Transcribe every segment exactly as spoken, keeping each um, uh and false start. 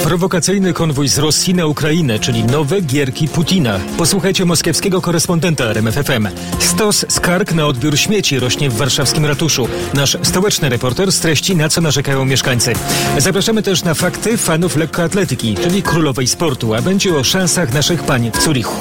Prowokacyjny konwój z Rosji na Ukrainę, czyli nowe gierki Putina. Posłuchajcie moskiewskiego korespondenta R M F F M. Stos skarg na odbiór śmieci rośnie w warszawskim ratuszu. Nasz stołeczny reporter streści, na co narzekają mieszkańcy. Zapraszamy też na fakty fanów lekkoatletyki, czyli królowej sportu, a będzie o szansach naszych pań w Zurichu.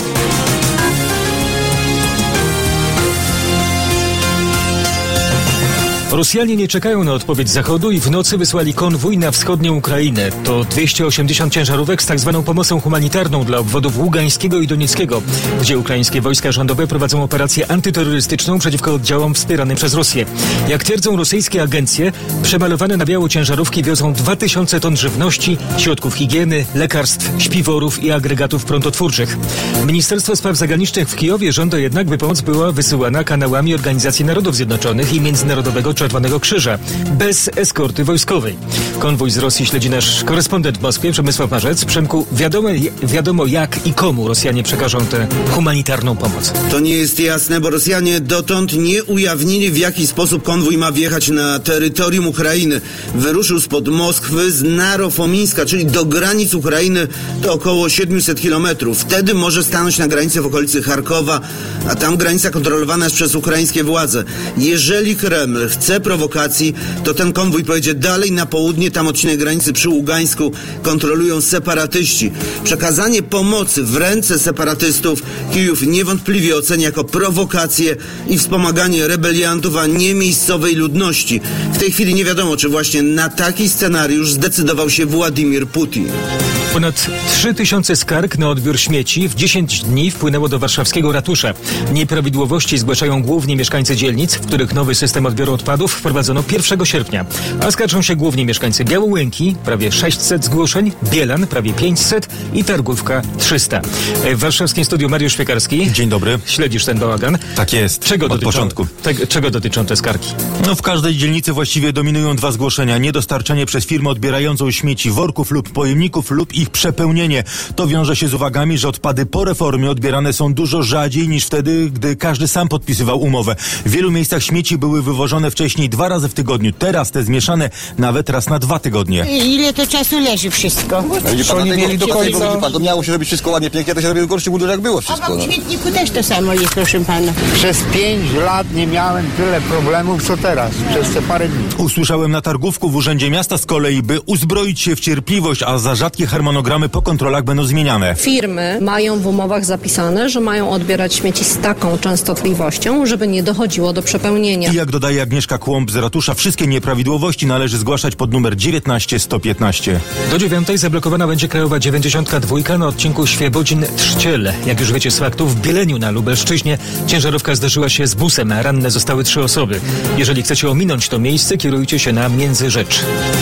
Rosjanie nie czekają na odpowiedź Zachodu i w nocy wysłali konwój na wschodnią Ukrainę. To dwieście osiemdziesiąt ciężarówek z tak zwaną pomocą humanitarną dla obwodów Ługańskiego i Donieckiego, gdzie ukraińskie wojska rządowe prowadzą operację antyterrorystyczną przeciwko oddziałom wspieranym przez Rosję. Jak twierdzą rosyjskie agencje, przemalowane na biało ciężarówki wiozą dwa tysiące ton żywności, środków higieny, lekarstw, śpiworów i agregatów prontotwórczych. Ministerstwo Spraw Zagranicznych w Kijowie żąda jednak, by pomoc była wysyłana kanałami Organizacji Narodów Zjednoczonych i Międzynarodowego Czerwonego Krzyża, bez eskorty wojskowej. Konwój z Rosji śledzi nasz korespondent w Moskwie, Przemysław Marzec. Przemku, wiadomo, wiadomo jak i komu Rosjanie przekażą tę humanitarną pomoc. To nie jest jasne, bo Rosjanie dotąd nie ujawnili, w jaki sposób konwój ma wjechać na terytorium Ukrainy. Wyruszył spod Moskwy z Narofomińska, czyli do granic Ukrainy, to około siedemset kilometrów. Wtedy może stanąć na granicy w okolicy Charkowa, a tam granica kontrolowana jest przez ukraińskie władze. Jeżeli Kreml chce prowokacji, to ten konwój pojedzie dalej na południe, tam odcinek granicy przy Ługańsku kontrolują separatyści. Przekazanie pomocy w ręce separatystów Kijów niewątpliwie ocenia jako prowokację i wspomaganie rebeliantów, a nie miejscowej ludności. W tej chwili nie wiadomo, czy właśnie na taki scenariusz zdecydował się Władimir Putin. Ponad trzy tysiące skarg na odbiór śmieci w dziesięć dni wpłynęło do warszawskiego ratusza. Nieprawidłowości zgłaszają głównie mieszkańcy dzielnic, w których nowy system odbioru odpadów wprowadzono pierwszego sierpnia. A skarżą się głównie mieszkańcy Białołęki, prawie sześćset zgłoszeń, Bielan, prawie pięćset i Targówka trzysta. W warszawskim studiu Mariusz Piekarski. Dzień dobry. Śledzisz ten bałagan? Tak jest, czego od dotyczą, początku. Te, czego dotyczą te skargi? No w każdej dzielnicy właściwie dominują dwa zgłoszenia. Niedostarczanie przez firmę odbierającą śmieci worków lub pojemników lub ich przepełnienie. To wiąże się z uwagami, że odpady po reformie odbierane są dużo rzadziej niż wtedy, gdy każdy sam podpisywał umowę. W wielu miejscach śmieci były wywożone wcześniej dwa razy w tygodniu. Teraz te zmieszane nawet raz na dwa tygodnie. Ile to czasu leży wszystko? No, oni mieli do końca. Pan, to miało się robić wszystko ładnie, pięknie, to się robi w gorszym mundur, jak było wszystko. A w śmietniku też to samo jest, proszę pana. Przez pięć lat nie miałem tyle problemów, co teraz, przez te parę dni. Usłyszałem na targówku w Urzędzie Miasta z kolei, by uzbroić się w cierpliwość, a za rzadkie harmonogramy po kontrolach będą zmieniane. Firmy mają w umowach zapisane, że mają odbierać śmieci z taką częstotliwością, żeby nie dochodziło do przepełnienia. I jak dodaje Agnieszka Kłąb z ratusza, wszystkie nieprawidłowości należy zgłaszać pod numer dziewiętnaście sto piętnaście. Do dziewiątej zablokowana będzie krajowa dziewięćdziesiąt dwa na odcinku Świebodzin-Trzciel. Jak już wiecie z faktów, w Bieleniu na Lubelszczyźnie ciężarówka zderzyła się z busem, a ranne zostały trzy osoby. Jeżeli chcecie ominąć to miejsce, kierujcie się na Międzyrzecz.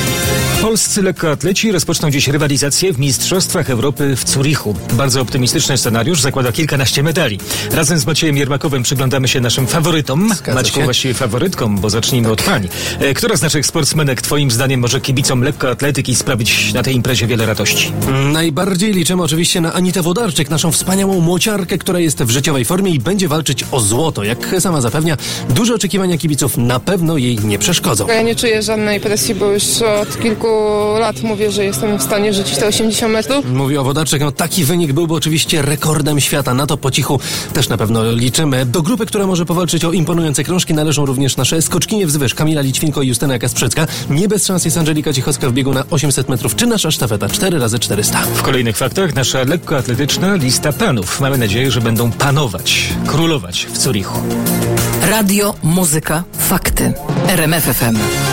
Polscy lekkoatleci rozpoczną dziś rywalizację w Mistrzostwach Europy w Zurichu. Bardzo optymistyczny scenariusz zakłada kilkanaście medali. Razem z Maciejem Jermakowym przyglądamy się naszym faworytom. Zgadza Maćku, się. właściwie faworytkom, bo zacznijmy Tak. od pań. E, Która z naszych sportsmenek twoim zdaniem może kibicom lekkoatletyki sprawić na tej imprezie wiele radości? Najbardziej liczymy oczywiście na Anitę Wodarczyk, naszą wspaniałą młociarkę, która jest w życiowej formie i będzie walczyć o złoto. Jak sama zapewnia, duże oczekiwania kibiców na pewno jej nie przeszkodzą. Ja nie czuję żadnej presji, bo już od kilku lat mówię, że jestem w stanie rzucić te osiemdziesiąt metrów. Mówi o Wodarczyk, no taki wynik byłby oczywiście rekordem świata. Na to po cichu też na pewno liczymy. Do grupy, która może powalczyć o imponujące krążki, należą również nasze skoczkinie wzwyż, Kamila Lićwinko i Justyna Kasprzycka. Nie bez szans jest Angelika Cichocka w biegu na osiemset metrów, czy nasza sztafeta cztery razy czterysta. W kolejnych faktach nasza lekkoatletyczna lista panów. Mamy nadzieję, że będą panować, królować w Zurichu. Radio, muzyka, fakty. R M F F M.